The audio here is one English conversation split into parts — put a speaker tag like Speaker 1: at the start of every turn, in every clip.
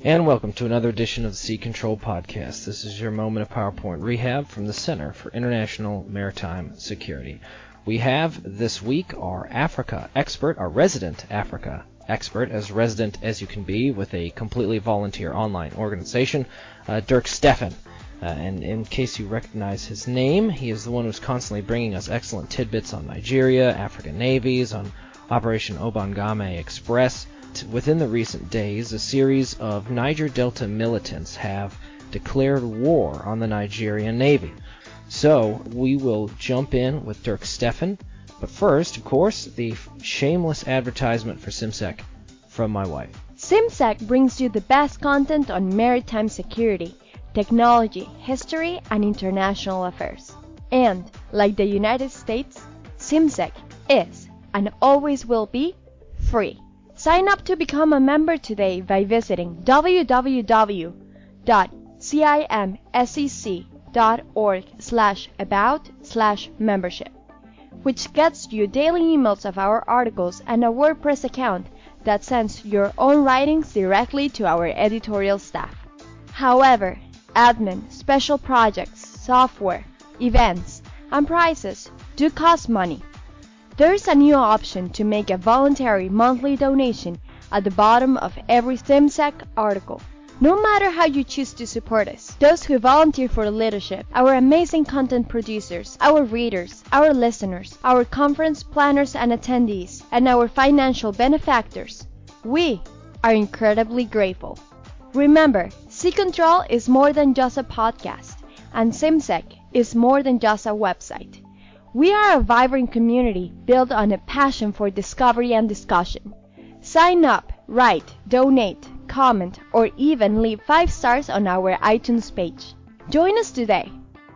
Speaker 1: And welcome to another edition of the Sea Control Podcast. This is your moment of PowerPoint rehab from the Center for International Maritime Security. We have this week our Africa expert, our resident Africa expert, as resident as you can be with a completely volunteer online organization, Dirk Steffen. And in case you recognize his name, he is the one who's constantly bringing us excellent tidbits on Nigeria, African navies, on Operation Obangame Express. Within the recent days, a series of Niger Delta militants have declared war on the Nigerian Navy. So, we will jump in with Dirk Steffen, but first, of course, the shameless advertisement for CIMSEC from my wife.
Speaker 2: CIMSEC brings you the best content on maritime security, technology, history, and international affairs. And, like the United States, CIMSEC is, and always will be, free. Sign up to become a member today by visiting www.cimsec.org/about/membership, which gets you daily emails of our articles and a WordPress account that sends your own writings directly to our editorial staff. However, admin, special projects, software, events, and prizes do cost money. There's a new option to make a voluntary monthly donation at the bottom of every CIMSEC article. No matter how you choose to support us, those who volunteer for leadership, our amazing content producers, our readers, our listeners, our conference planners and attendees, and our financial benefactors, we are incredibly grateful. Remember, Sea Control is more than just a podcast, and CIMSEC is more than just a website. We are a vibrant community built on a passion for discovery and discussion. Sign up, write, donate, comment, or even leave 5 stars on our iTunes page. Join us today.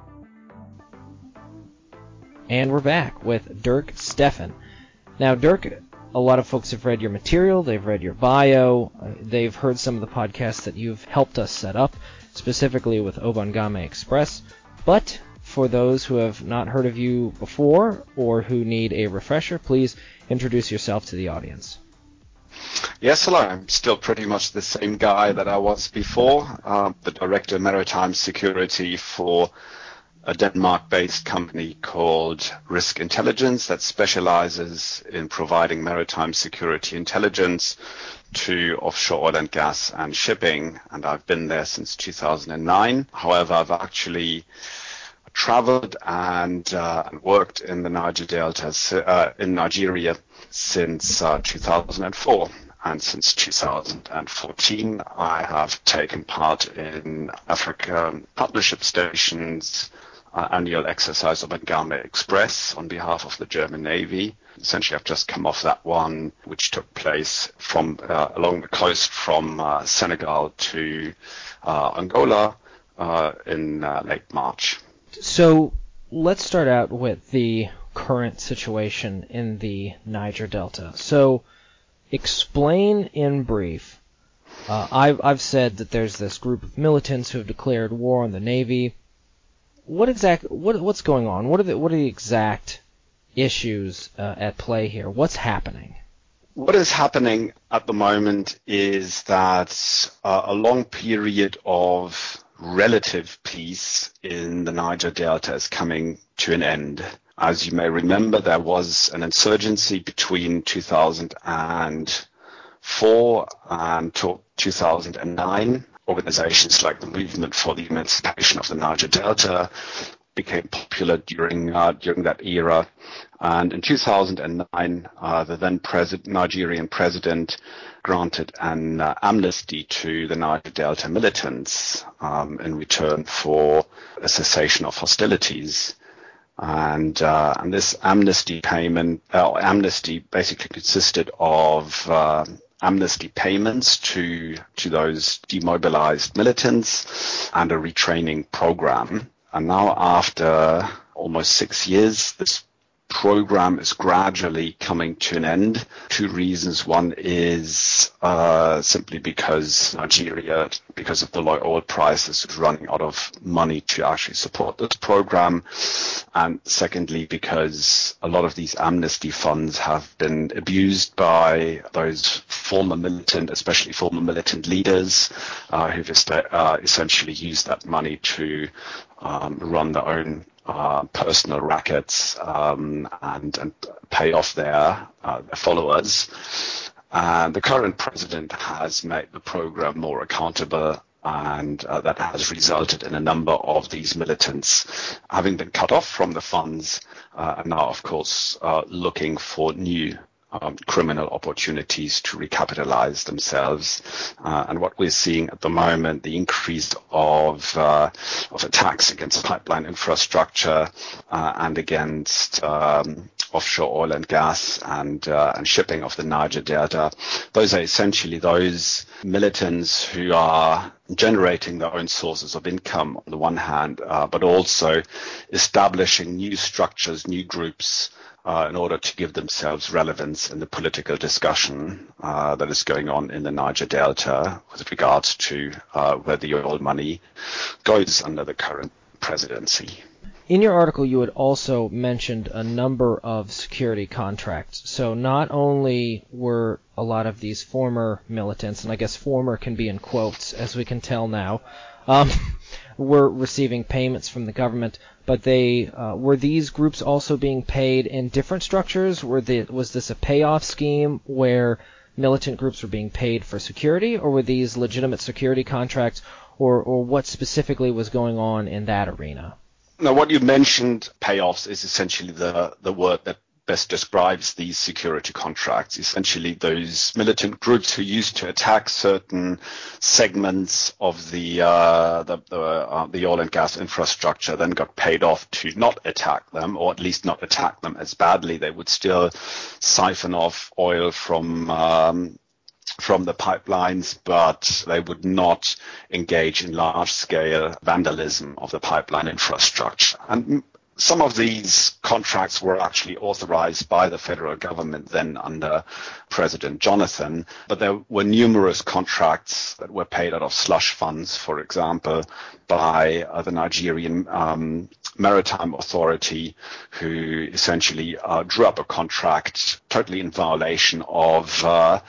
Speaker 1: And we're back with Dirk Steffen. Now, Dirk, a lot of folks have read your material, they've read your bio, they've heard some of the podcasts that you've helped us set up, specifically with Obangame Express, but for those who have not heard of you before or who need a refresher, please introduce yourself to the audience.
Speaker 3: Yes, hello. I'm still pretty much the same guy that I was before, the Director of Maritime Security for a Denmark-based company called Risk Intelligence that specializes in providing maritime security intelligence to offshore oil and gas and shipping, and I've been there since 2009. However, I've actually traveled and worked in the Niger Delta in Nigeria since 2004, and since 2014 I have taken part in Africa Partnership Station's annual exercise of Obangame Express on behalf of the German Navy. Essentially, I've just come off that one, which took place from along the coast from Senegal to Angola in late March.
Speaker 1: So let's start out with the current situation in the Niger Delta. So explain in brief. I've said that there's this group of militants who have declared war on the Navy. What's going on? What are the exact issues at play here? What's happening?
Speaker 3: What is happening at the moment is that a long period of relative peace in the Niger Delta is coming to an end. As you may remember, there was an insurgency between 2004 and 2009. Organizations like the Movement for the Emancipation of the Niger Delta became popular during that era. And in 2009, the then Nigerian president granted an amnesty to the Niger Delta militants in return for a cessation of hostilities. And this amnesty basically consisted of amnesty payments to those demobilized militants and a retraining program. And now, after almost 6 years, this program is gradually coming to an end. Two reasons. One is simply because Nigeria, because of the low oil prices, is running out of money to actually support this program. And secondly, because a lot of these amnesty funds have been abused by those former militant, especially former militant leaders, who've essentially used that money to run their own personal rackets and pay off their followers. And the current president has made the program more accountable, and that has resulted in a number of these militants having been cut off from the funds and now, of course, looking for new criminal opportunities to recapitalize themselves. And what we're seeing at the moment, the increase of attacks against pipeline infrastructure and against offshore oil and gas and shipping of the Niger Delta. Those are essentially those militants who are generating their own sources of income on the one hand, but also establishing new structures, new groups, in order to give themselves relevance in the political discussion that is going on in the Niger Delta with regards to where the oil money goes under the current presidency.
Speaker 1: In your article, you had also mentioned a number of security contracts. So not only were a lot of these former militants, and I guess former can be in quotes, as we can tell now, were receiving payments from the government, but were these groups also being paid in different structures? Was this a payoff scheme where militant groups were being paid for security, or were these legitimate security contracts, or what specifically was going on in that arena?
Speaker 3: Now, what you mentioned, payoffs, is essentially the word that best describes these security contracts. Essentially, those militant groups who used to attack certain segments of the oil and gas infrastructure then got paid off to not attack them, or at least not attack them as badly. They would still siphon off oil from the pipelines, but they would not engage in large-scale vandalism of the pipeline infrastructure. And some of these contracts were actually authorized by the federal government then under President Jonathan, but there were numerous contracts that were paid out of slush funds, for example, by the Nigerian Maritime Authority, who essentially drew up a contract totally in violation of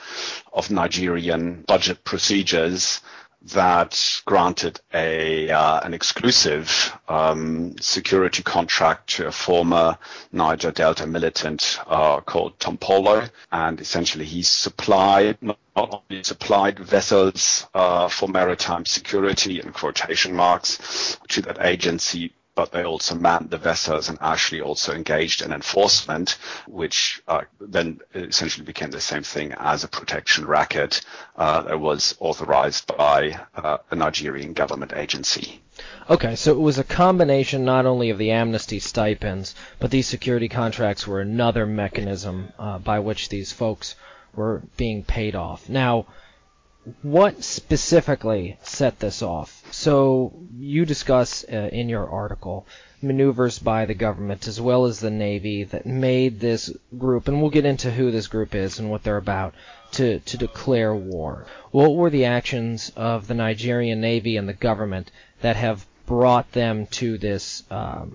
Speaker 3: Nigerian budget procedures that granted an exclusive security contract to a former Niger Delta militant called Tompolo, and essentially he not only supplied vessels for maritime security in quotation marks to that agency, but they also manned the vessels and actually also engaged in enforcement, which then essentially became the same thing as a protection racket that was authorized by a Nigerian government agency.
Speaker 1: Okay, so it was a combination not only of the amnesty stipends, but these security contracts were another mechanism by which these folks were being paid off. Now, what specifically set this off? So you discuss in your article maneuvers by the government as well as the Navy that made this group, and we'll get into who this group is and what they're about, to declare war. What were the actions of the Nigerian Navy and the government that have brought them to this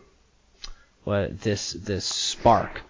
Speaker 1: this spark?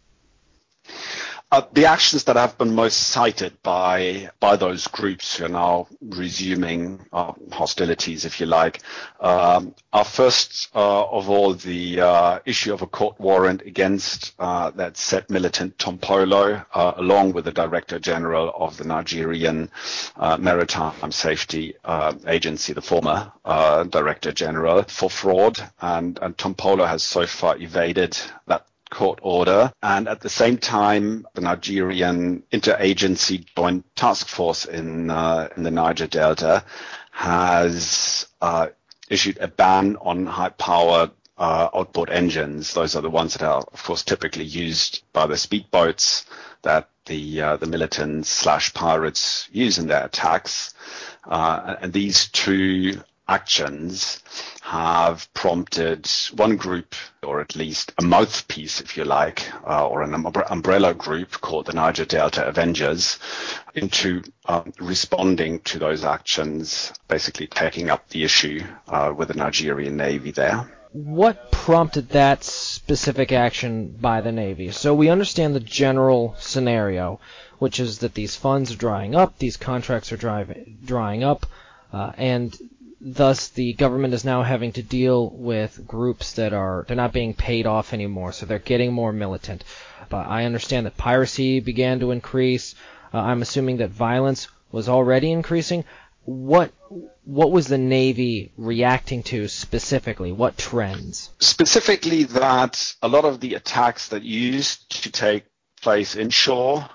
Speaker 3: The actions that have been most cited by those groups who are now resuming hostilities, if you like, are first of all the issue of a court warrant against that said militant Tompolo, along with the Director General of the Nigerian Maritime Safety Agency, the former Director General, for fraud, and Tompolo has so far evaded that court order. And at the same time, the Nigerian Interagency Joint Task Force in the Niger Delta has issued a ban on high-powered outboard engines. Those are the ones that are, of course, typically used by the speedboats that the militants / pirates use in their attacks. And these two actions have prompted one group, or at least a mouthpiece, if you like, or an umbrella group called the Niger Delta Avengers, into responding to those actions, basically taking up the issue with the Nigerian Navy there.
Speaker 1: What prompted that specific action by the Navy? So we understand the general scenario, which is that these funds are drying up, these contracts are drying up, and thus the government is now having to deal with groups they're not being paid off anymore, so they're getting more militant. But I understand that piracy began to increase. I'm assuming that violence was already increasing. What was the Navy reacting to specifically? What trends?
Speaker 3: Specifically that a lot of the attacks that used to take place inshore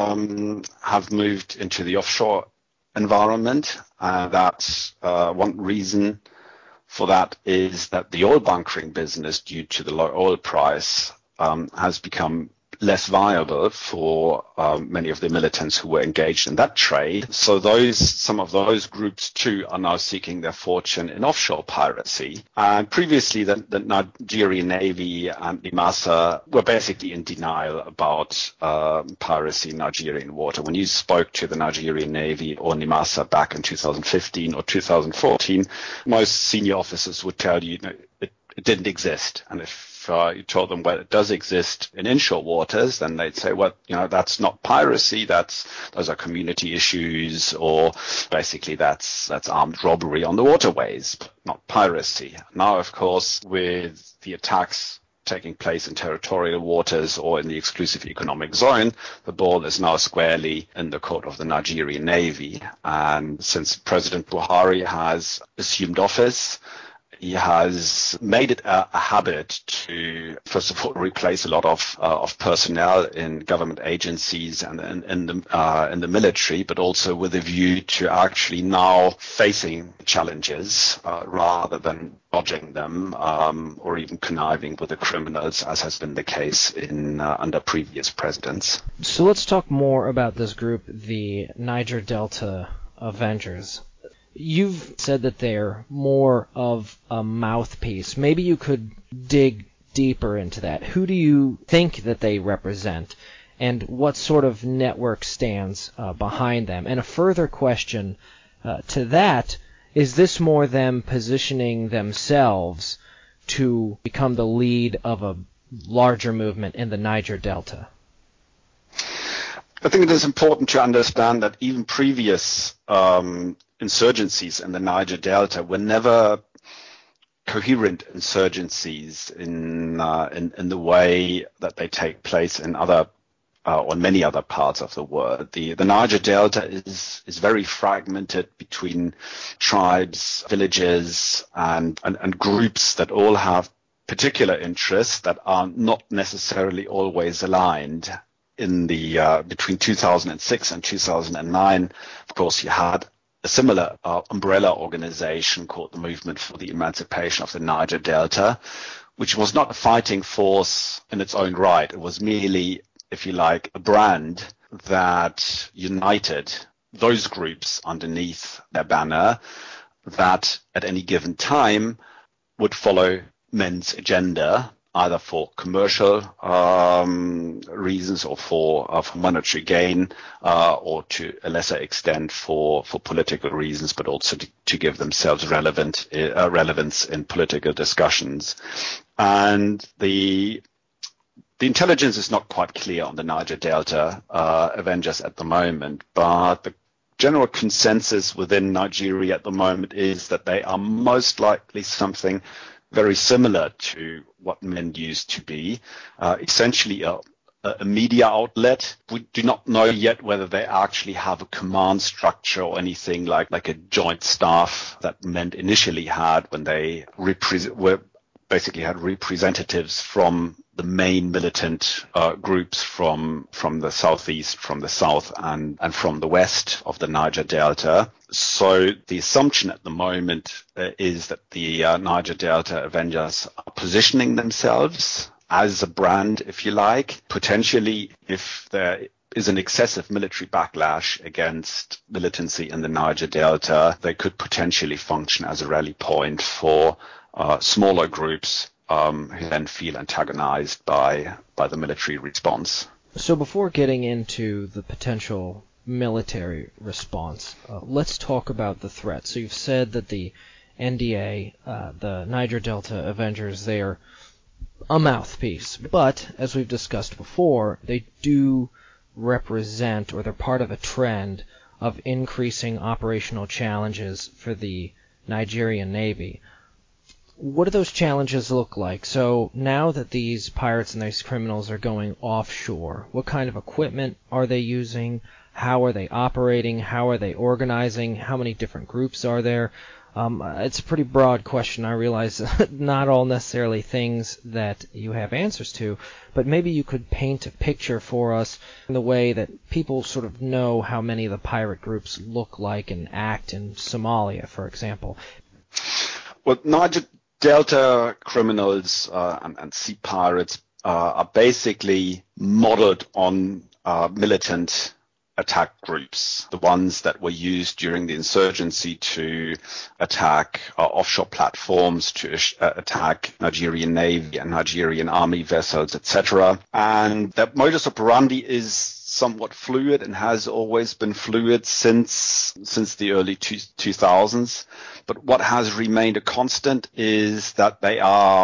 Speaker 3: have moved into the offshore environment. That's one reason for that is that the oil bunkering business, due to the low oil price, has become less viable for many of the militants who were engaged in that trade. So some of those groups too are now seeking their fortune in offshore piracy. And previously the Nigerian Navy and NIMASA were basically in denial about piracy in Nigerian water. When you spoke to the Nigerian Navy or NIMASA back in 2015 or 2014, most senior officers would tell you, it didn't exist. And if you told them, well, it does exist in inshore waters, then they'd say, well, that's not piracy, those are community issues, or basically that's armed robbery on the waterways, but not piracy. Now, of course, with the attacks taking place in territorial waters or in the exclusive economic zone, the ball is now squarely in the court of the Nigerian Navy. And since President Buhari has assumed office, he has made it a habit to, first of all, replace a lot of personnel in government agencies and in the military, but also with a view to actually now facing challenges rather than dodging them or even conniving with the criminals, as has been the case under previous presidents.
Speaker 1: So let's talk more about this group, the Niger Delta Avengers. You've said that they're more of a mouthpiece. Maybe you could dig deeper into that. Who do you think that they represent, and what sort of network stands behind them? And a further question to that, is this more them positioning themselves to become the lead of a larger movement in the Niger Delta?
Speaker 3: I think it is important to understand that even previous insurgencies in the Niger Delta were never coherent insurgencies in the way that they take place in other or many other parts of the world. The Niger Delta is very fragmented between tribes, villages, and groups that all have particular interests that are not necessarily always aligned. In the between 2006 and 2009, of course, you had a similar umbrella organization called the Movement for the Emancipation of the Niger Delta, which was not a fighting force in its own right. It was merely, if you like, a brand that united those groups underneath their banner that at any given time would follow men's agenda, either for commercial reasons or for monetary gain, or to a lesser extent for political reasons, but also to give themselves relevance in political discussions. And the intelligence is not quite clear on the Niger Delta Avengers at the moment, but the general consensus within Nigeria at the moment is that they are most likely something very similar to what MEN used to be, essentially a media outlet. We do not know yet whether they actually have a command structure or anything like a joint staff that MEN initially had when they basically had representatives from the main militant groups from the southeast, from the south, and from the west of the Niger Delta. So the assumption at the moment is that the Niger Delta Avengers are positioning themselves as a brand, if you like. Potentially, if there is an excessive military backlash against militancy in the Niger Delta, they could potentially function as a rally point for smaller groups who then feel antagonized by the military response.
Speaker 1: So before getting into the potential military response, let's talk about the threat. So you've said that the NDA, the Niger Delta Avengers, they are a mouthpiece, but as we've discussed before, they do represent, or they're part of a trend of increasing operational challenges for the Nigerian Navy. What do those challenges look like? So now that these pirates and these criminals are going offshore, what kind of equipment are they using? How are they operating? How are they organizing? How many different groups are there? It's a pretty broad question. I realize not all necessarily things that you have answers to, but maybe you could paint a picture for us in the way that people sort of know how many of the pirate groups look like and act in Somalia, for example.
Speaker 3: Well, Niger Delta criminals and sea pirates are basically modeled on militant attack groups, the ones that were used during the insurgency to attack offshore platforms, to attack Nigerian Navy and Nigerian Army vessels, etc. And that modus operandi is somewhat fluid and has always been fluid since the early 2000s. But what has remained a constant is that they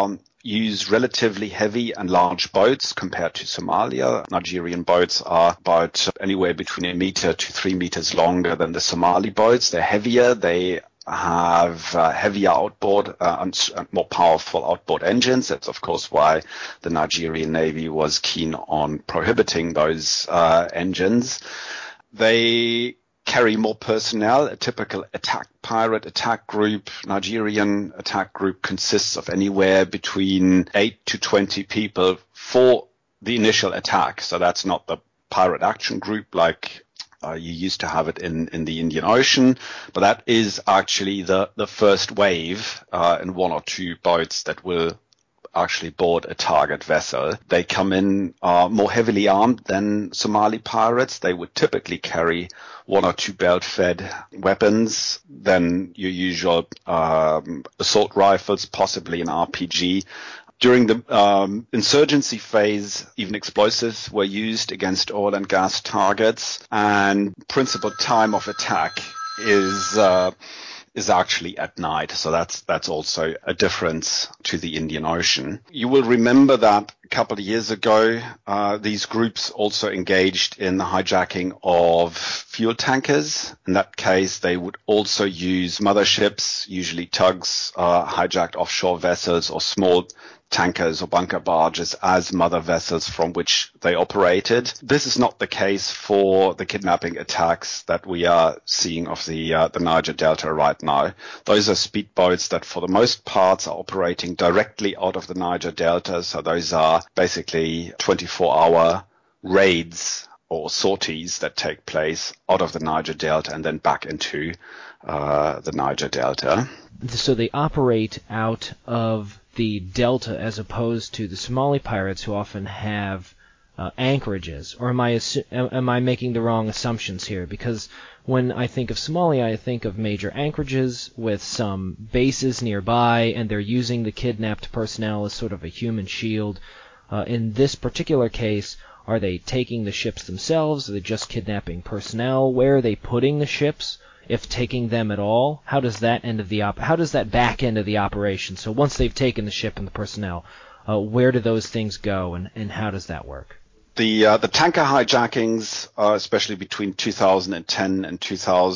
Speaker 3: use relatively heavy and large boats compared to Somalia. Nigerian boats are about anywhere between 1 meter to 3 meters longer than the Somali boats. They're heavier. They have heavier outboard and more powerful outboard engines. That's, of course, why the Nigerian Navy was keen on prohibiting those engines. They carry more personnel. A typical pirate attack group, Nigerian attack group, consists of anywhere between 8 to 20 people for the initial attack. So that's not the pirate action group like you used to have it in the Indian Ocean, but that is actually the first wave in 1 or 2 boats that will actually board a target vessel. They come in more heavily armed than Somali pirates. They would typically carry 1 or 2 belt-fed weapons, then your usual assault rifles, possibly an RPG. During the insurgency phase, even explosives were used against oil and gas targets, and principal time of attack is actually at night. So that's also a difference to the Indian Ocean. You will remember that a couple of years ago, these groups also engaged in the hijacking of fuel tankers. In that case, they would also use motherships, usually tugs, hijacked offshore vessels or small tankers or bunker barges as mother vessels from which they operated. This is not the case for the kidnapping attacks that we are seeing of the Niger Delta right now. Those are speedboats that for the most part are operating directly out of the Niger Delta. So those are basically 24-hour raids or sorties that take place out of the Niger Delta and then back into the Niger Delta.
Speaker 1: So they operate out of the Delta as opposed to the Somali pirates who often have anchorages, or am I making the wrong assumptions here? Because when I think of Somalia, I think of major anchorages with some bases nearby, and they're using the kidnapped personnel as sort of a human shield. In this particular case, are they taking the ships themselves? Are they just kidnapping personnel? Where are they putting the ships, if taking them at all? How does that back end of the operation? So once they've taken the ship and the personnel, where do those things go, and how does that work?
Speaker 3: The tanker hijackings, especially between 2010 and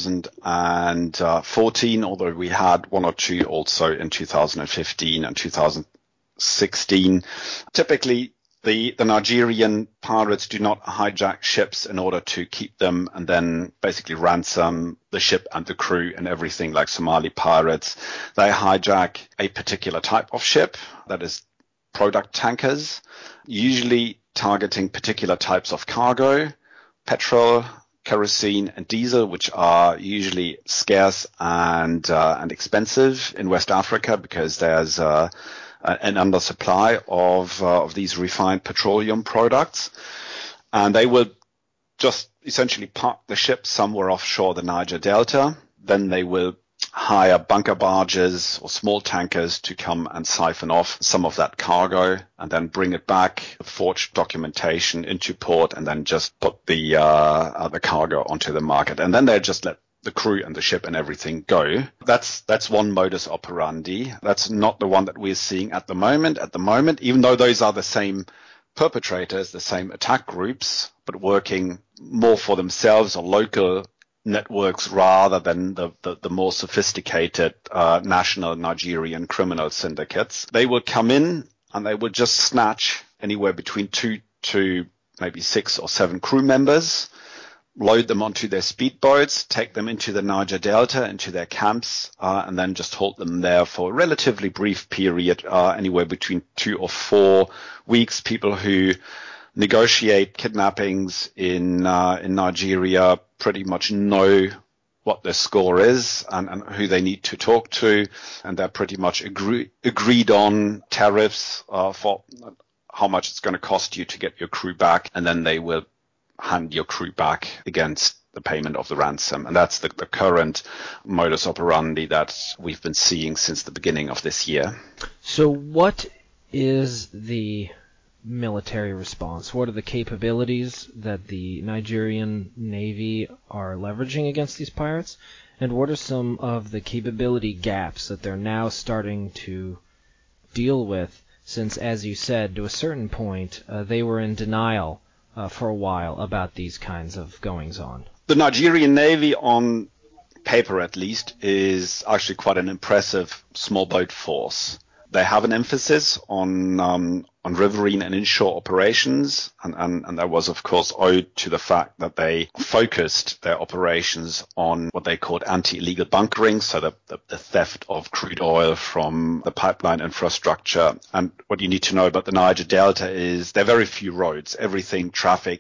Speaker 3: 2014, although we had 1 or 2 also in 2015 and 2016, typically the Nigerian pirates do not hijack ships in order to keep them and then basically ransom the ship and the crew and everything like Somali pirates. They hijack a particular type of ship, that is product tankers, usually targeting particular types of cargo, petrol, kerosene, and diesel, which are usually scarce and expensive in West Africa because there's an undersupply of these refined petroleum products. And they will just essentially park the ship somewhere offshore the Niger Delta. Then they will hire bunker barges or small tankers to come and siphon off some of that cargo and then bring it back, forge documentation into port, and then just put the cargo onto the market. And then they just let the crew and the ship and everything go. That's one modus operandi. That's not the one that we're seeing at the moment. At the moment, even though those are the same perpetrators, the same attack groups, but working more for themselves or local networks rather than the more sophisticated national Nigerian criminal syndicates. They will come in and they will just snatch anywhere between 2 to maybe 6 or 7 crew members, load them onto their speedboats, take them into the Niger Delta, into their camps, and then just hold them there for a relatively brief period, anywhere between 2 or 4 weeks. People who negotiate kidnappings in Nigeria pretty much know what their score is and who they need to talk to, and they're pretty much agreed on tariffs for how much it's going to cost you to get your crew back, and then they will hand your crew back against the payment of the ransom. And that's the current modus operandi that we've been seeing since the beginning of this year.
Speaker 1: So what is the military response? What are the capabilities that the Nigerian Navy are leveraging against these pirates? And what are some of the capability gaps that they're now starting to deal with, since, as you said, to a certain point, they were in denial for a while about these kinds of goings-on?
Speaker 3: The Nigerian Navy, on paper at least, is actually quite an impressive small boat force. They have an emphasis on riverine and inshore operations, and that was, of course, owed to the fact that they focused their operations on what they called anti-illegal bunkering, so the theft of crude oil from the pipeline infrastructure. And what you need to know about the Niger Delta is there are very few roads. Everything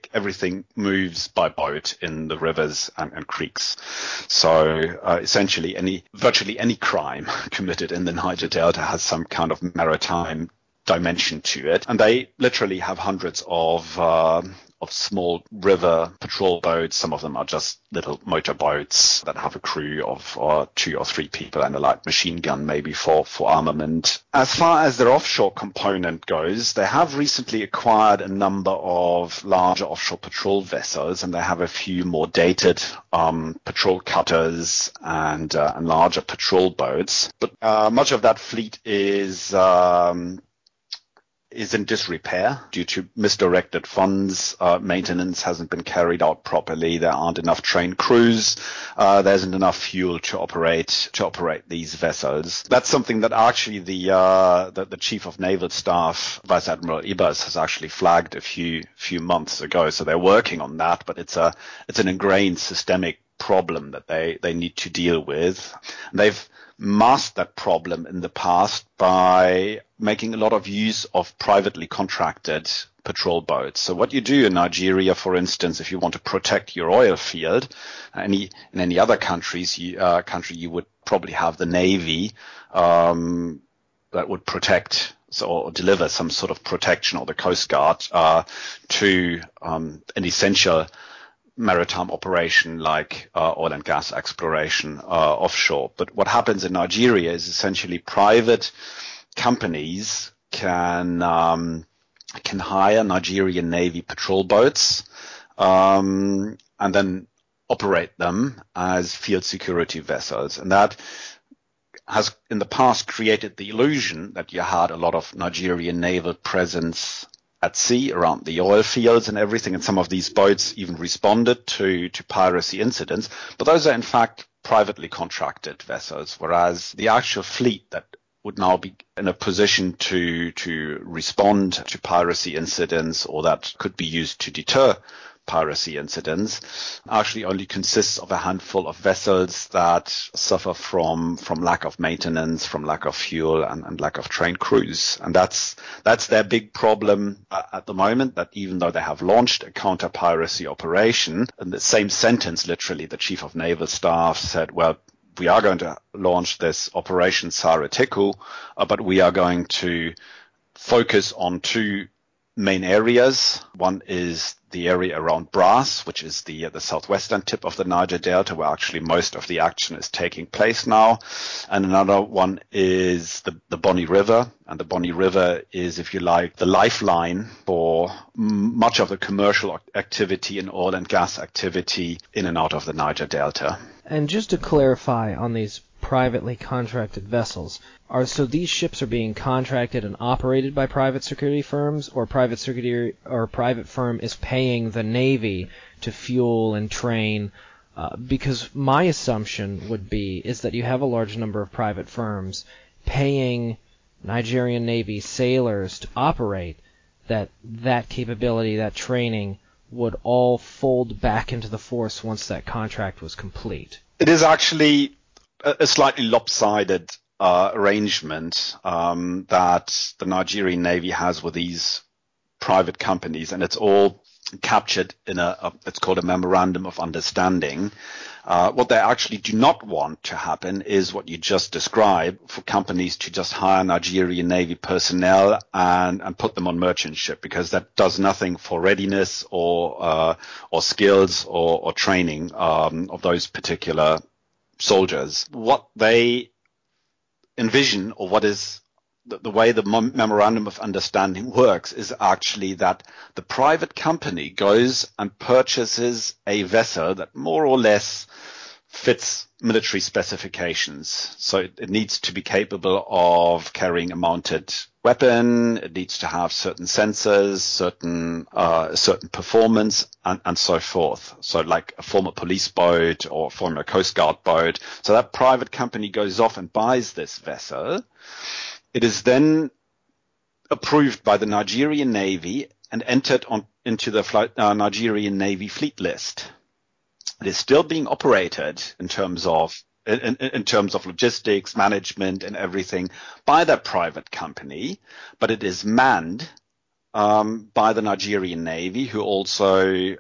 Speaker 3: moves by boat in the rivers and creeks. So essentially, virtually any crime committed in the Niger Delta has some kind of maritime dimension to it, and they literally have hundreds of small river patrol boats. Some of them are just little motor boats that have a crew of 2 or 3 people and a light machine gun maybe for armament. As far as their offshore component goes, they have recently acquired a number of larger offshore patrol vessels, and they have a few more dated patrol cutters and larger patrol boats. But much of that fleet is in disrepair due to misdirected funds. Maintenance hasn't been carried out properly. There aren't enough trained crews. There isn't enough fuel to operate these vessels. That's something that actually the Chief of Naval Staff, Vice Admiral Ibas, has actually flagged a few months ago. So they're working on that, but it's an ingrained systemic problem that they need to deal with. And they've masked that problem in the past by making a lot of use of privately contracted patrol boats. So what you do in Nigeria, for instance, if you want to protect your oil field, in any other country, you would probably have the Navy that would protect or deliver some sort of protection, or the Coast Guard to an essential maritime operation like oil and gas exploration offshore. But what happens in Nigeria is essentially private companies can hire Nigerian Navy patrol boats and then operate them as field security vessels. And that has in the past created the illusion that you had a lot of Nigerian naval presence at sea around the oil fields and everything, and some of these boats even responded to piracy incidents, but those are in fact privately contracted vessels, whereas the actual fleet that would now be in a position to respond to piracy incidents, or that could be used to deter piracy incidents, actually only consists of a handful of vessels that suffer from lack of maintenance, from lack of fuel, and lack of trained crews. And that's their big problem at the moment, that even though they have launched a counter-piracy operation, in the same sentence, literally, the Chief of Naval Staff said, well, we are going to launch this Operation Sare Teku, but we are going to focus on 2 main areas. One is the area around Brass, which is the southwestern tip of the Niger Delta, where actually most of the action is taking place now. And another one is the Bonny River. And the Bonny River is, if you like, the lifeline for much of the commercial activity and oil and gas activity in and out of the Niger Delta.
Speaker 1: And just to clarify on these privately contracted vessels, so these ships are being contracted and operated by private security firms, or private firm is paying the Navy to fuel and train? Because my assumption is that you have a large number of private firms paying Nigerian Navy sailors to operate, that capability, that training would all fold back into the force once that contract was complete.
Speaker 3: It is actually a slightly lopsided arrangement that the Nigerian Navy has with these private companies, and it's all captured in it's called a memorandum of understanding. What they actually do not want to happen is what you just described, for companies to just hire Nigerian Navy personnel and put them on merchant ship, because that does nothing for readiness or skills or training of those particular soldiers. What they envision, or what is the way the memorandum of understanding works, is actually that the private company goes and purchases a vessel that more or less fits military specifications. So it needs to be capable of carrying a mounted weapon. It needs to have certain sensors, certain performance, and so forth. So like a former police boat or former Coast Guard boat. So that private company goes off and buys this vessel. It is then approved by the Nigerian Navy and entered into the Nigerian Navy fleet list. It is still being operated in terms of logistics, management, and everything by that private company, but it is manned by the Nigerian Navy, who also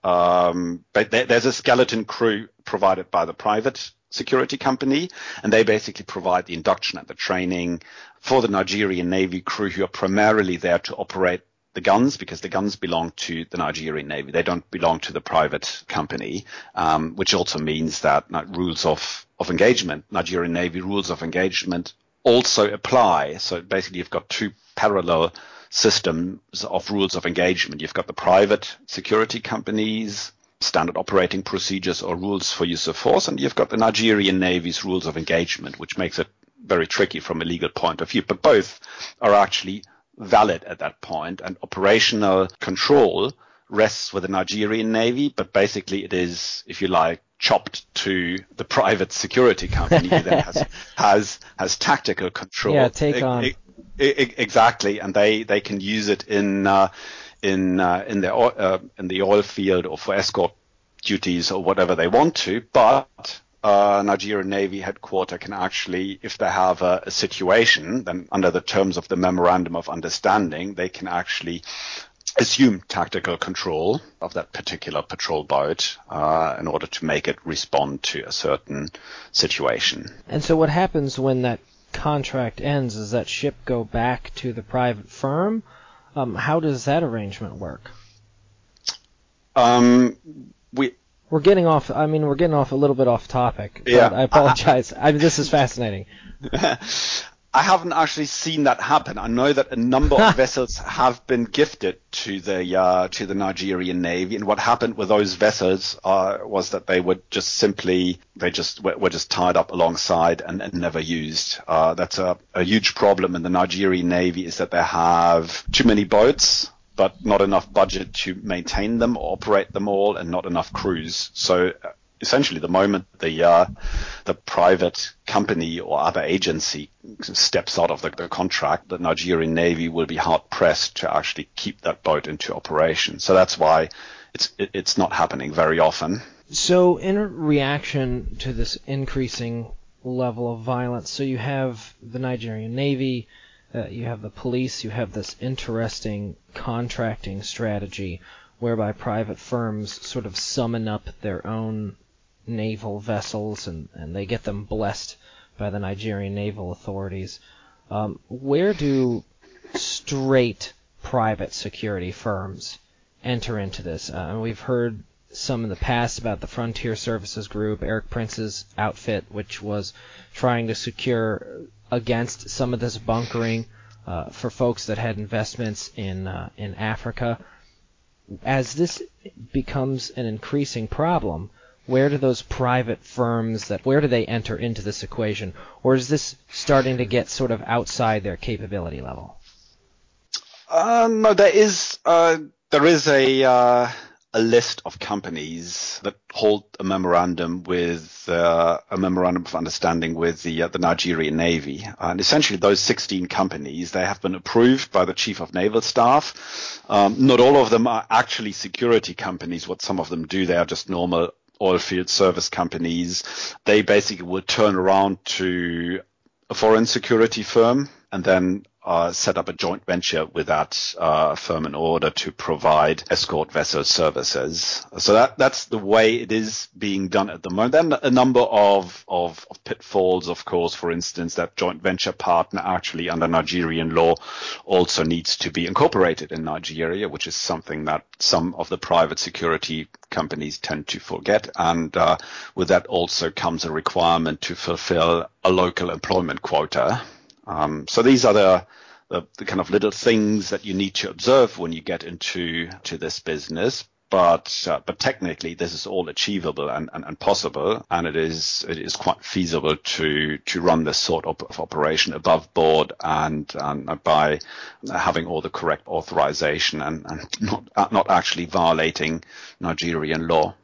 Speaker 3: there's a skeleton crew provided by the private security company, and they basically provide the induction and the training for the Nigerian Navy crew, who are primarily there to operate the guns, because the guns belong to the Nigerian Navy. They don't belong to the private company, which also means that rules of engagement, Nigerian Navy rules of engagement, also apply. So basically you've got two parallel systems of rules of engagement. You've got the private security companies, standard operating procedures or rules for use of force, and you've got the Nigerian Navy's rules of engagement, which makes it very tricky from a legal point of view. But both are actually valid at that point, and operational control rests with the Nigerian Navy, but basically it is, if you like, chopped to the private security company that has tactical control.
Speaker 1: Yeah, take on.
Speaker 3: Exactly, and they can use it in the oil field or for escort duties or whatever they want to, but Nigerian Navy headquarters can actually, if they have a situation, then under the terms of the memorandum of understanding, they can actually assume tactical control of that particular patrol boat in order to make it respond to a certain situation.
Speaker 1: And so what happens when that contract ends? Does that ship go back to the private firm? How does that arrangement work? We're getting off a little bit off topic.
Speaker 3: Yeah.
Speaker 1: But I apologize. This is fascinating.
Speaker 3: I haven't actually seen that happen. I know that a number of vessels have been gifted to the Nigerian Navy, and what happened with those vessels was that they were were just tied up alongside and never used. That's a huge problem in the Nigerian Navy, is that they have too many boats, but not enough budget to maintain them or operate them all, and not enough crews. So essentially, the moment the private company or other agency steps out of the contract, the Nigerian Navy will be hard pressed to actually keep that boat into operation. So that's why it's not happening very often.
Speaker 1: So in reaction to this increasing level of violence, so you have the Nigerian Navy, you have the police, you have this interesting contracting strategy whereby private firms sort of summon up their own naval vessels and they get them blessed by the Nigerian naval authorities. Where do straight private security firms enter into this. And we've heard some in the past about the Frontier Services Group, Eric Prince's outfit, which was trying to secure against some of this bunkering for folks that had investments in Africa. As this becomes an increasing problem, where do those private firms where do they enter into this equation? Or is this starting to get sort of outside their capability level?
Speaker 3: No, there is a list of companies that hold a memorandum of understanding with the Nigerian Navy, and essentially those 16 companies, they have been approved by the Chief of Naval Staff. Not all of them are actually security companies. What some of them do, they are just normal oil field service companies. They basically will turn around to a foreign security firm and then set up a joint venture with that firm in order to provide escort vessel services. So that's the way it is being done at the moment. Then a number of pitfalls, of course. For instance, that joint venture partner actually under Nigerian law also needs to be incorporated in Nigeria, which is something that some of the private security companies tend to forget. And with that also comes a requirement to fulfill a local employment quota. So these are the kind of little things that you need to observe when you get into this business. But technically, this is all achievable and possible, and it is quite feasible to run this sort of operation above board and by having all the correct authorization and not actually violating Nigerian law.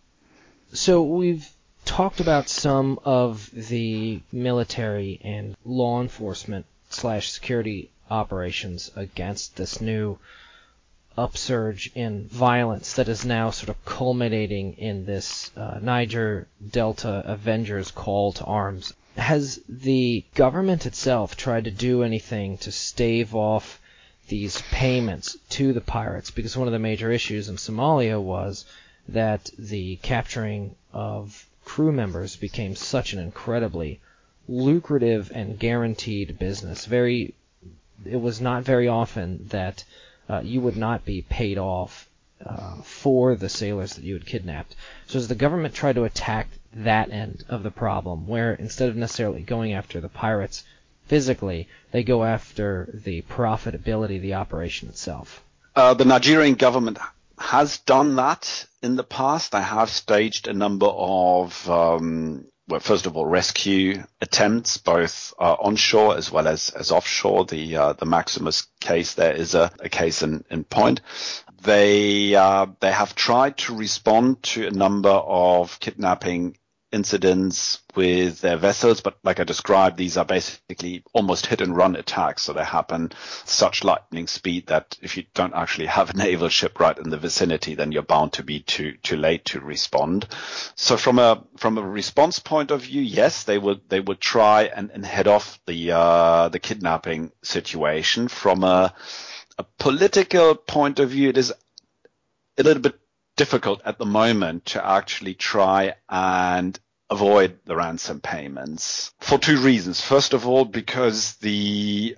Speaker 1: So we've talked about some of the military and law enforcement / security operations against this new upsurge in violence that is now sort of culminating in this Niger Delta Avengers call to arms. Has the government itself tried to do anything to stave off these payments to the pirates? Because one of the major issues in Somalia was that the capturing of crew members became such an incredibly lucrative and guaranteed business. It was not very often that you would not be paid off for the sailors that you had kidnapped. So as the government tried to attack that end of the problem, where instead of necessarily going after the pirates physically, they go after the profitability of the operation itself?
Speaker 3: The Nigerian government has done that in the past. They have staged a number of, first of all, rescue attempts, both onshore as well as offshore. The Maximus case there is a case in point. They have tried to respond to a number of kidnapping incidents with their vessels, but like I described, these are basically almost hit and run attacks. So they happen such lightning speed that if you don't actually have a naval ship right in the vicinity, then you're bound to be too late to respond. So from a response point of view, yes, they would try and head off the kidnapping situation. From a political point of view, it is a little bit difficult at the moment to actually try and avoid the ransom payments for two reasons. First of all, because the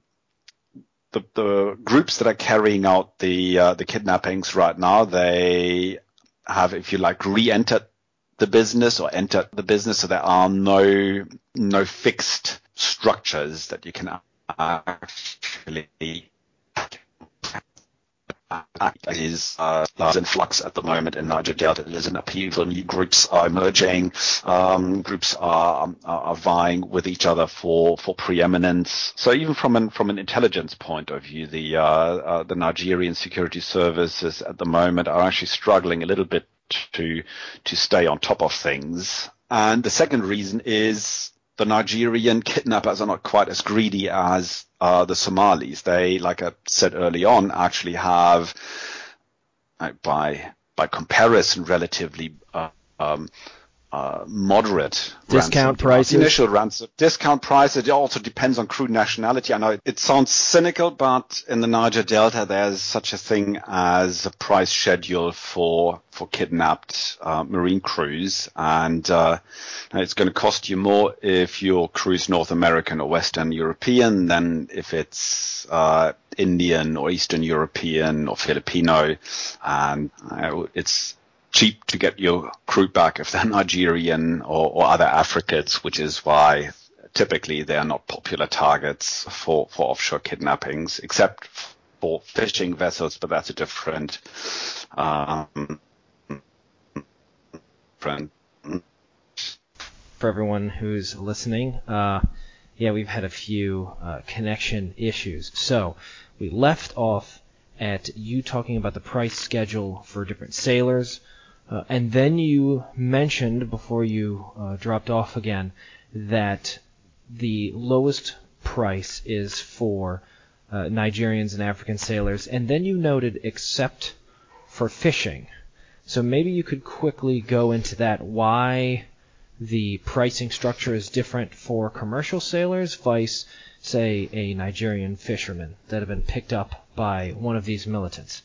Speaker 3: groups that are carrying out the kidnappings right now, they have, if you like, re-entered the business or entered the business, so there are no fixed structures that you can actually is in flux at the moment in Niger Delta. There's an upheaval. New groups are emerging. Groups are vying with each other for preeminence. So even from an intelligence point of view, the Nigerian security services at the moment are actually struggling a little bit to stay on top of things. And the second reason is the Nigerian kidnappers are not quite as greedy as the Somalis. They, like I said early on, actually have, by comparison, relatively moderate
Speaker 1: discount
Speaker 3: ransom
Speaker 1: prices.
Speaker 3: Initial ransom discount price. It also depends on crew nationality. I know it sounds cynical, but in the Niger Delta, there's such a thing as a price schedule for kidnapped marine crews, and it's going to cost you more if your crew's North American or Western European than if it's Indian or Eastern European or Filipino, and it's cheap to get your crew back if they're Nigerian or other Africans, which is why typically they are not popular targets for offshore kidnappings, except for fishing vessels, but that's a different
Speaker 1: For everyone who's listening, we've had a few connection issues. So we left off at you talking about the price schedule for different sailors. And then you mentioned, before you dropped off again, that the lowest price is for Nigerians and African sailors. And then you noted except for fishing. So maybe you could quickly go into that, why the pricing structure is different for commercial sailors vice, say, a Nigerian fisherman that have been picked up by one of these militants.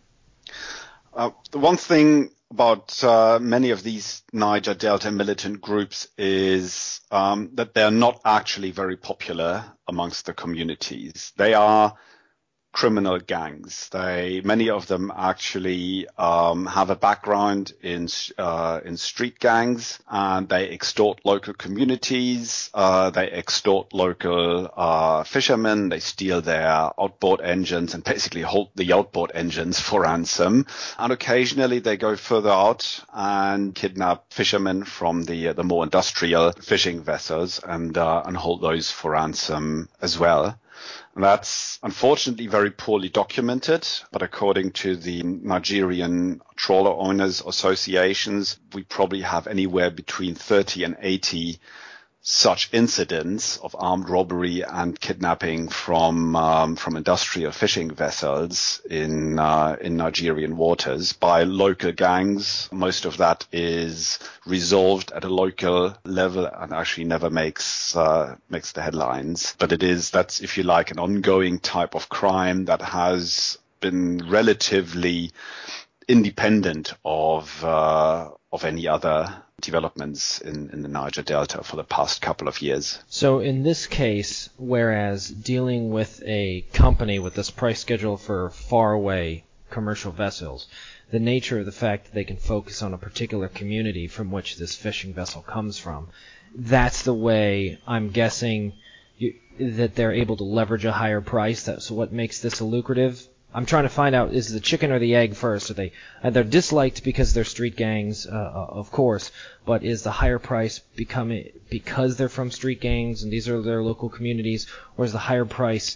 Speaker 3: The one thing about many of these Niger Delta militant groups is that they're not actually very popular amongst the communities. They are criminal gangs. Many of them actually have a background in street gangs, and they extort local communities. They extort local fishermen. They steal their outboard engines and basically hold the outboard engines for ransom. And occasionally they go further out and kidnap fishermen from the more industrial fishing vessels and hold those for ransom as well. And that's unfortunately very poorly documented, but according to the Nigerian Trawler Owners Associations, we probably have anywhere between 30 and 80 such incidents of armed robbery and kidnapping from industrial fishing vessels in Nigerian waters by local gangs. Most of that is resolved at a local level and actually never makes the headlines. But that's, if you like, an ongoing type of crime that has been relatively independent of any other developments in the Niger Delta for the past couple of years.
Speaker 1: So in this case, whereas dealing with a company with this price schedule for faraway commercial vessels, the nature of the fact that they can focus on a particular community from which this fishing vessel comes from, that's the way I'm guessing that they're able to leverage a higher price. That's what makes this a lucrative. I'm trying to find out, is the chicken or the egg first? Are they're disliked because they're street gangs, of course, but is the higher price because they're from street gangs and these are their local communities, or is the higher price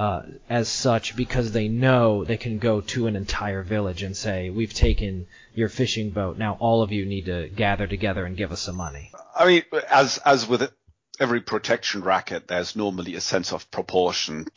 Speaker 1: as such because they know they can go to an entire village and say, we've taken your fishing boat, now all of you need to gather together and give us some money?
Speaker 3: I mean, as with every protection racket, there's normally a sense of proportionality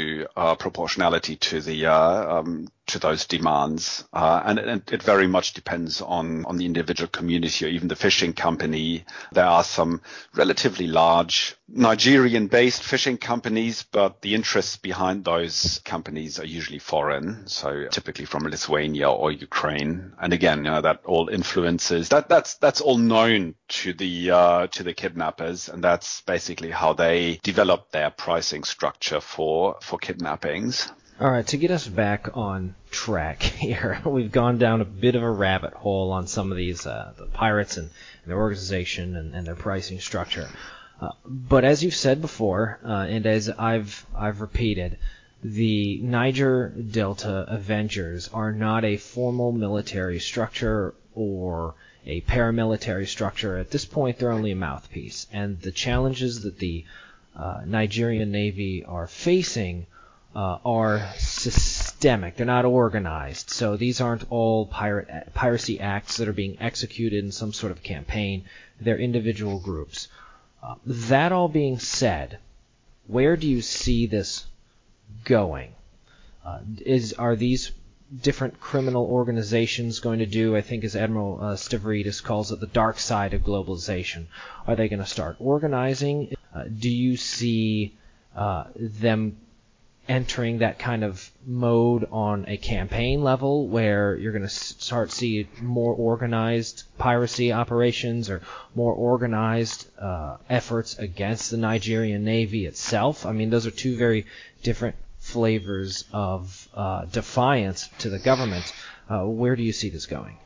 Speaker 3: to to those demands, and it very much depends on the individual community or even the fishing company. There are some relatively large Nigerian-based fishing companies, but the interests behind those companies are usually foreign, so typically from Lithuania or Ukraine. And again, that all influences that's all known to the kidnappers, and that's basically how they develop their pricing structure for kidnappings.
Speaker 1: All right, to get us back on track here, we've gone down a bit of a rabbit hole on some of these the pirates and their organization and their pricing structure. But as you've said before, and as I've repeated, the Niger Delta Avengers are not a formal military structure or a paramilitary structure. At this point, they're only a mouthpiece, and the challenges that the Nigerian Navy are facing are systemic. They're not organized. So these aren't all piracy acts that are being executed in some sort of campaign. They're individual groups. That all being said, where do you see this going? Are these different criminal organizations going to do, I think as Admiral Stavridis calls it, the dark side of globalization? Are they going to start organizing? Do you see them entering that kind of mode on a campaign level where you're going to start see more organized piracy operations or more organized efforts against the Nigerian Navy itself? I mean, those are two very different flavors of defiance to the government. Where do you see this going?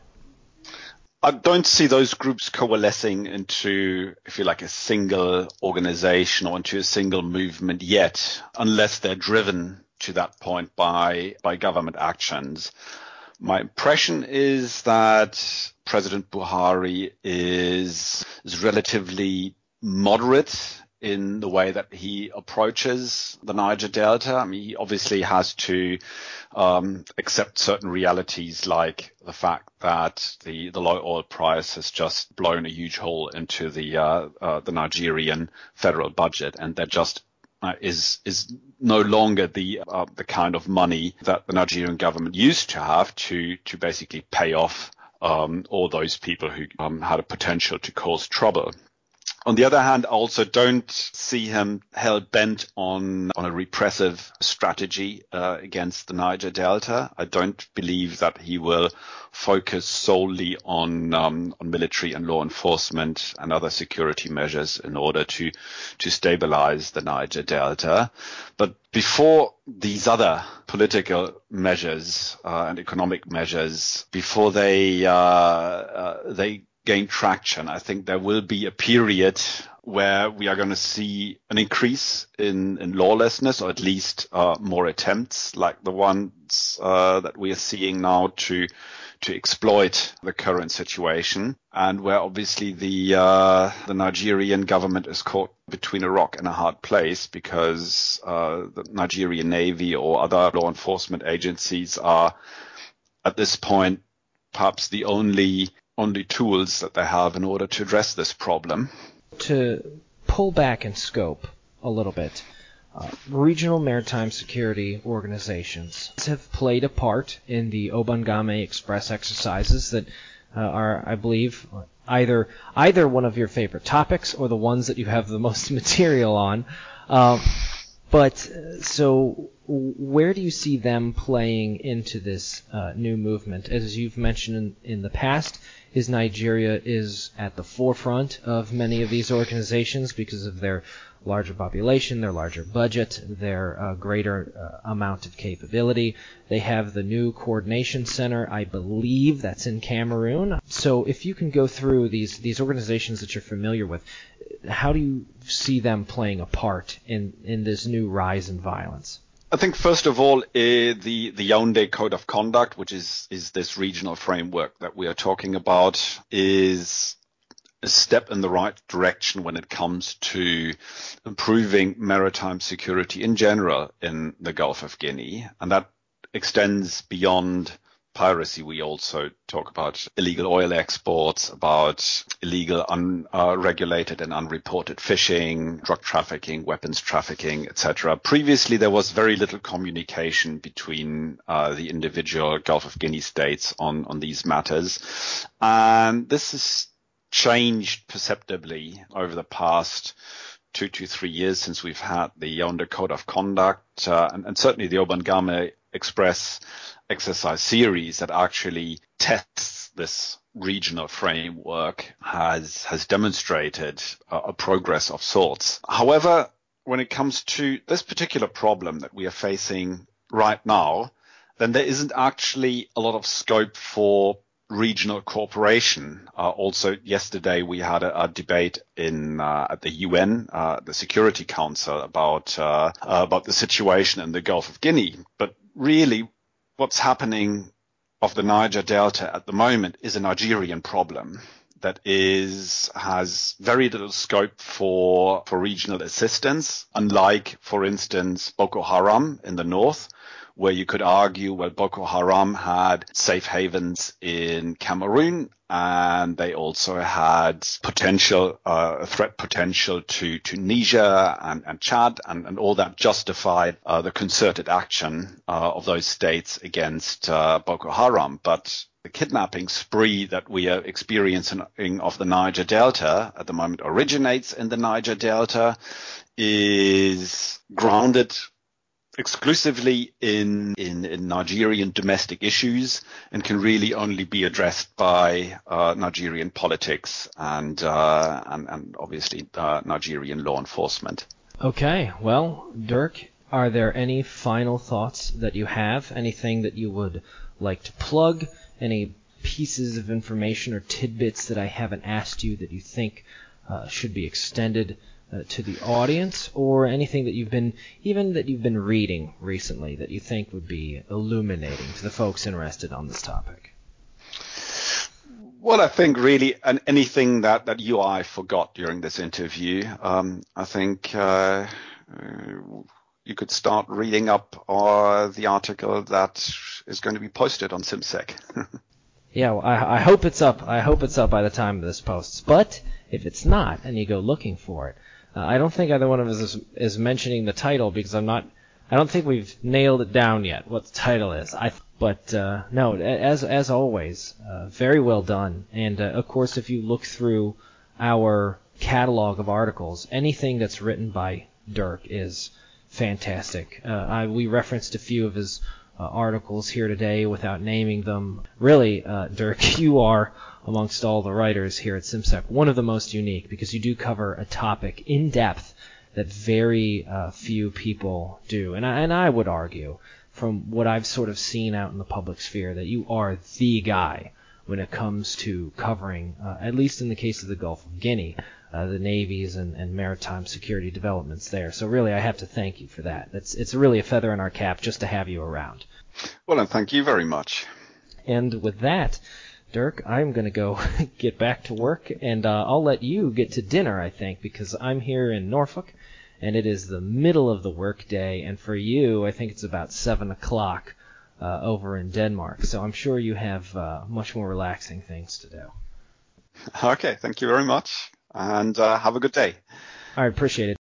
Speaker 3: I don't see those groups coalescing into, if you like, a single organization or into a single movement yet, unless they're driven to that point by government actions. My impression is that President Buhari is relatively moderate in the way that he approaches the Niger Delta. I mean, he obviously has to accept certain realities, like the fact that the low oil price has just blown a huge hole into the Nigerian federal budget, and that just is no longer the kind of money that the Nigerian government used to have to basically pay off all those people who had a potential to cause trouble. On the other hand, I also don't see him hell-bent on a repressive strategy against the Niger Delta. I don't believe that he will focus solely on military and law enforcement and other security measures in order to stabilize the Niger Delta. But before these other political measures and economic measures, before they gain traction, I think there will be a period where we are going to see an increase in lawlessness, or at least more attempts like the ones that we are seeing now to exploit the current situation, and where obviously the Nigerian government is caught between a rock and a hard place, because the Nigerian Navy or other law enforcement agencies are at this point perhaps the only tools that they have in order to address this problem.
Speaker 1: To pull back in scope a little bit, regional maritime security organizations have played a part in the Obangame Express exercises that are, I believe, either one of your favorite topics or the ones that you have the most material on. But so where do you see them playing into this new movement? As you've mentioned in the past, Nigeria is at the forefront of many of these organizations because of their larger population, their larger budget, their greater amount of capability. They have the new coordination center, I believe, that's in Cameroon. So if you can go through these organizations that you're familiar with, how do you see them playing a part in this new rise in violence?
Speaker 3: I think, first of all, the Yaoundé Code of Conduct, which is this regional framework that we are talking about, is a step in the right direction when it comes to improving maritime security in general in the Gulf of Guinea. And that extends beyond piracy. We also talk about illegal oil exports, about illegal unregulated and unreported fishing, drug trafficking, weapons trafficking, etc. Previously, there was very little communication between the individual Gulf of Guinea states on these matters. And this has changed perceptibly over the past 2 to 3 years since we've had the Yaoundé Code of Conduct, and certainly the Obangame Express exercise series that actually tests this regional framework has demonstrated a progress of sorts. However, when it comes to this particular problem that we are facing right now, then there isn't actually a lot of scope for regional cooperation. Also, yesterday we had a debate at the UN, the Security Council, about the situation in the Gulf of Guinea. But really, what's happening off the Niger Delta at the moment is a Nigerian problem that has very little scope for regional assistance, unlike, for instance, Boko Haram in the north, where you could argue, well, Boko Haram had safe havens in Cameroon, and they also had threat potential to Niger and Chad, and all that justified the concerted action of those states against Boko Haram. But the kidnapping spree that we are experiencing of the Niger Delta at the moment originates in the Niger Delta, is grounded exclusively in Nigerian domestic issues, and can really only be addressed by Nigerian politics and obviously Nigerian law enforcement.
Speaker 1: Okay, well, Dirk, are there any final thoughts that you have? Anything that you would like to plug? Any pieces of information or tidbits that I haven't asked you that you think should be extended to the audience, or anything that you've been reading recently that you think would be illuminating to the folks interested on this topic?
Speaker 3: Well, I think really anything that you or I forgot during this interview, I think you could start reading up the article that is going to be posted on CIMSEC.
Speaker 1: Yeah, well, I hope it's up. I hope it's up by the time this posts. But if it's not, and you go looking for it, I don't think either one of us is mentioning the title, because I don't think we've nailed it down yet what the title is. But no, as always, very well done. And of course, if you look through our catalog of articles, anything that's written by Dirk is fantastic. We referenced a few of his articles here today without naming them. Really, Dirk, you are, amongst all the writers here at CIMSEC, one of the most unique, because you do cover a topic in depth that very few people do. And I would argue, from what I've sort of seen out in the public sphere, that you are the guy when it comes to covering, at least in the case of the Gulf of Guinea, the navies and maritime security developments there. So really, I have to thank you for that. It's really a feather in our cap just to have you around.
Speaker 3: Well, and thank you very much.
Speaker 1: And with that, Dirk, I'm going to go get back to work, and I'll let you get to dinner, I think, because I'm here in Norfolk, and it is the middle of the workday, and for you, I think it's about 7 o'clock over in Denmark. So I'm sure you have much more relaxing things to do.
Speaker 3: Okay, thank you very much, and have a good day.
Speaker 1: I appreciate it.